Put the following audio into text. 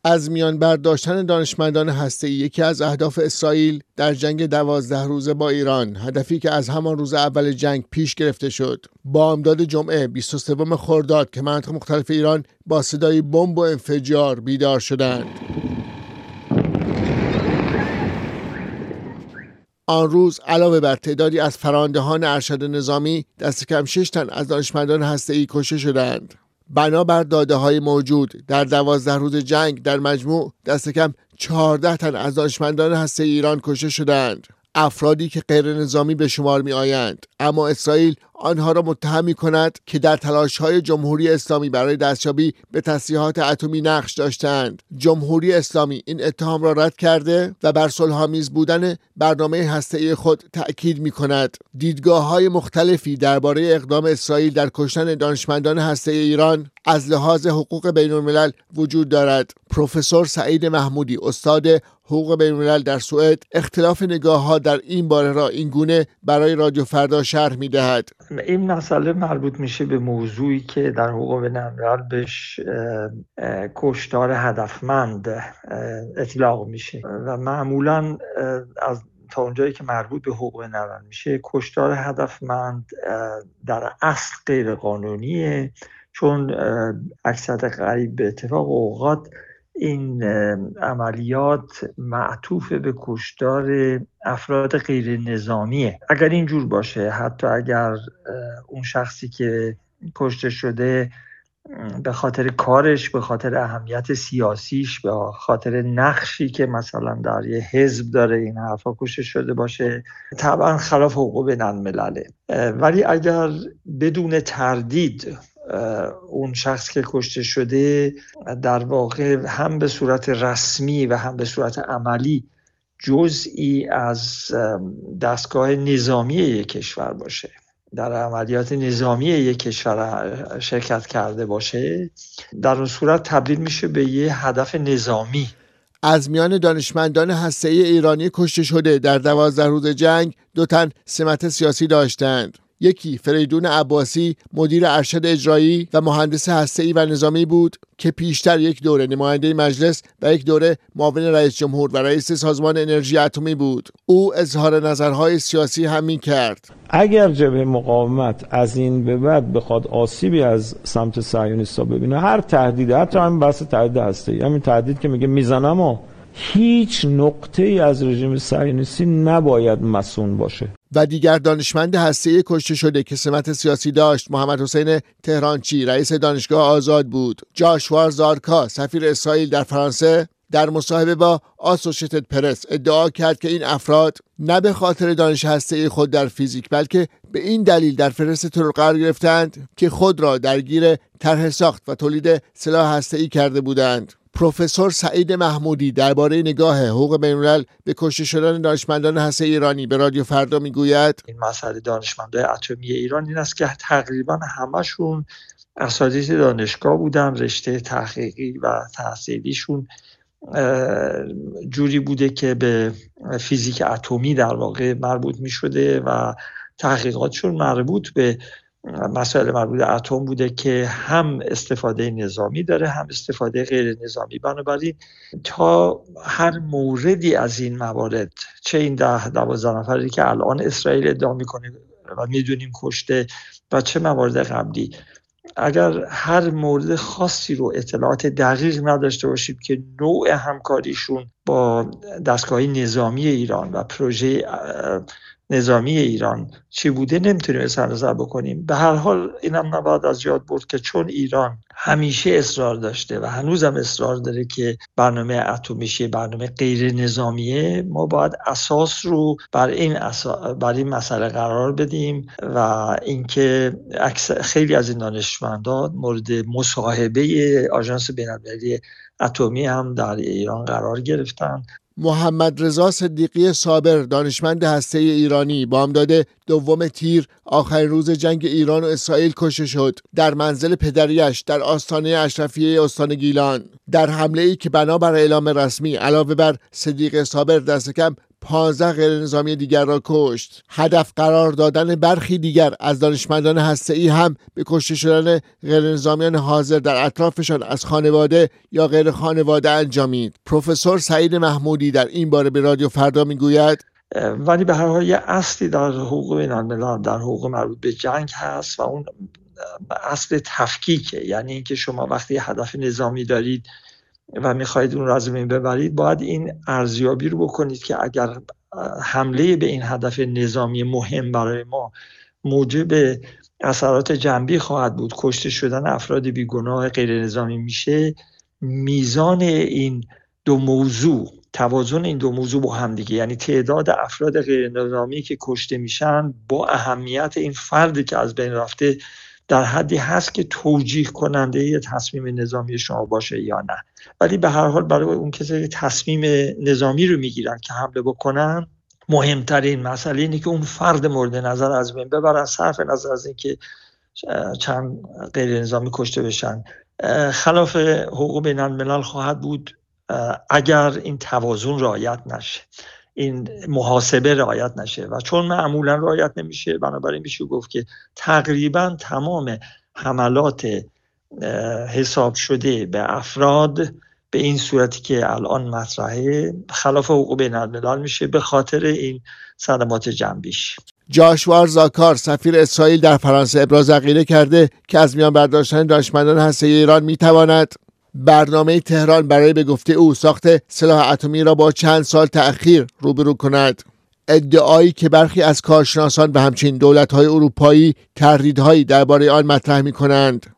از میان برداشتن دانشمندان هسته‌ای یکی از اهداف اسرائیل در جنگ 12 روزه با ایران، هدفی که از همان روز اول جنگ پیش گرفته شد. بامداد جمعه 23 خرداد که مناطق مختلف ایران با صدای بمب و انفجار بیدار شدند. آن روز علاوه بر تعدادی از فرماندهان ارشد نظامی، دست کم 6 تن از دانشمندان هسته‌ای کشته شدند. بنابر داده‌های موجود در 12 روز جنگ در مجموع دست کم 14 تن از دانشمندان هسته‌ای ایران کشته شدند، افرادی که غیر نظامی به شمار می آیند، اما اسرائیل آنها را متهم می کند که در تلاش‌های جمهوری اسلامی برای دستیابی به تسلیحات اتمی نقش داشتند. جمهوری اسلامی این اتهام را رد کرده و بر صلح‌آمیز بودن برنامه هسته‌ای خود تأکید می کند. دیدگاه‌های مختلفی درباره اقدام اسرائیل در کشتن دانشمندان هسته‌ای ایران از لحاظ حقوق بین‌الملل وجود دارد. پروفسور سعید محمودی، استاد حقوق بین‌الملل در سوئد، اختلاف نگاه‌ها در این باره را این گونه برای رادیو فردا شرح می‌دهد. این مسئله مربوط میشه به موضوعی که در حقوق بین‌الملل بهش کشتار هدفمند اطلاق میشه و معمولاً از تا اونجایی که مربوط به حقوق بین‌الملل میشه، کشتار هدفمند در اصل غیر قانونیه، چون اکثر قریب به اتفاق اوقات این عملیات معطوف به کشتار افراد غیر نظامیه. اگر اینجور باشه، حتی اگر اون شخصی که کشته شده به خاطر کارش، به خاطر اهمیت سیاسیش، به خاطر نقشی که مثلا در یه حزب داره این حرفا کشته شده باشه، طبعا خلاف حقوق بین‌الملله. ولی اگر بدون تردید اون شخص که کشته شده در واقع هم به صورت رسمی و هم به صورت عملی جزئی از دستگاه نظامی یک کشور باشه، در عملیات نظامی یک کشور شرکت کرده باشه، در اون صورت تبدیل میشه به یه هدف نظامی. از میان دانشمندان هسته‌ای ایرانی کشته شده در 12 روز جنگ 2 تن سمت سیاسی داشتند. یکی فریدون عباسی، مدیر ارشد اجرایی و مهندس هسته‌ای و نظامی بود که پیشتر یک دوره نماینده مجلس و یک دوره معاون رئیس جمهور و رئیس سازمان انرژی اتمی بود. او اظهار نظرهای سیاسی هم می‌کرد. اگر جبهه مقاومت از این به بعد بخواد آسیبی از سمت صهیونیست‌ها ببینه، هر تهدید، حتی همین بحث تهدید هسته‌ای، همین تهدید که میگه میزنم و هیچ نقطه‌ای از رژیم صهیونیستی نباید مصون باشه. و دیگر دانشمند هسته‌ای کشته شده که سمت سیاسی داشت محمد حسین تهرانچی، رئیس دانشگاه آزاد بود. جاشوا زارکا، سفیر اسرائیل در فرانسه، در مصاحبه با آسوشیتد پرس ادعا کرد که این افراد نه به خاطر دانش هسته‌ای خود در فیزیک، بلکه به این دلیل در فهرست ترور قرار گرفتند که خود را درگیر طرح ساخت و تولید سلاح هسته‌ای کرده بودند. پروفسور سعید محمودی درباره نگاه حقوق بین‌الملل به کشته شدن دانشمندان هسته‌ای ایرانی به رادیو فردا میگوید: این مسئله دانشمندان اتمی ایران این است که تقریبا همشون اساتید دانشگاه بودن، رشته تحقیقی و تحصیلیشون جوری بوده که به فیزیک اتمی در واقع مربوط می شده و تحقیقاتشون مربوط به مسائل مربوط به اتم بوده که هم استفاده نظامی داره هم استفاده غیر نظامی. بنابراین تا هر موردی از این موارد، چه این 10-12 نفری که الان اسرائیل ادعا میکنه و میدونیم کشته و چه موارد قبلی، اگر هر مورد خاصی رو اطلاعات دقیق نداشته باشیم که نوع همکاریشون با دستگاه نظامی ایران و پروژه نظامی ایران چی بوده نمیتونیم اظهار نظر بکنیم. به هر حال اینم نباید از یاد برد که چون ایران همیشه اصرار داشته و هنوزم اصرار داره که برنامه اتمیش برنامه غیر نظامیه، ما باید اساس رو بر این مسئله قرار بدیم و اینکه خیلی از این دانشمندان مورد مصاحبه آژانس بین‌المللی اتمی هم در ایران قرار گرفتن. محمد رضا صدیقی صابر، دانشمند هسته‌ای ایرانی، بامداد 2 تیر آخرین روز جنگ ایران و اسرائیل کشته شد در منزل پدریش در آستانه اشرفیه استان گیلان، در حمله‌ای که بنابر اعلام رسمی علاوه بر صدیقی صابر دست کم 15 غیرنظامی دیگر را کشت. هدف قرار دادن برخی دیگر از دانشمندان هسته‌ای هم به کشته شدن غیرنظامیان حاضر در اطرافشان از خانواده یا غیر خانواده انجامید. پروفسور سعید محمودی در این باره به رادیو فردا میگوید ولی به هر حال یه اصلی در حقوق بین‌الملل، در حقوق مربوط به جنگ هست و اون اصل تفکیکه. یعنی اینکه شما وقتی هدف نظامی دارید و میخواهید اون را از بین ببرید، باید این ارزیابی رو بکنید که اگر حمله به این هدف نظامی مهم برای ما موجب اثرات جنبی خواهد بود، کشته شدن افراد بیگناه غیر نظامی میشه، میزان این دو موضوع، توازن این دو موضوع با هم دیگه، یعنی تعداد افراد غیر نظامی که کشته میشن با اهمیت این فردی که از بین رفته در حدی هست که توجیه کننده یه تصمیم نظامی شما باشه یا نه. ولی به هر حال برای اون کسی که تصمیم نظامی رو میگیرن که حمله بکنن، مهمترین مسئله اینه که اون فرد مورد نظر از بین ببرن، صرف نظر از اینکه چند غیر نظامی کشته بشن. خلاف حقوق بین الملل خواهد بود اگر این توازن رعایت نشه، این محاسبه رعایت نشه، و چون معمولا رعایت نمیشه، بنابراین میشه گفت که تقریبا تمام حملات حساب شده به افراد به این صورتی که الان مطرحه خلاف حقوق بین الملل میشه به خاطر این صدمات جنبیش. جاشوا زاکار سفیر اسرائیل در فرانسه ابراز عقیده کرده که از میان برداشتن دانشمندان هسته‌ای ایران میتواند برنامه تهران برای به گفته او ساخت سلاح اتمی را با چند سال تأخیر روبرو کند. ادعایی که برخی از کارشناسان و همچنین دولت‌های اروپایی تردیدهایی درباره آن مطرح می‌کنند.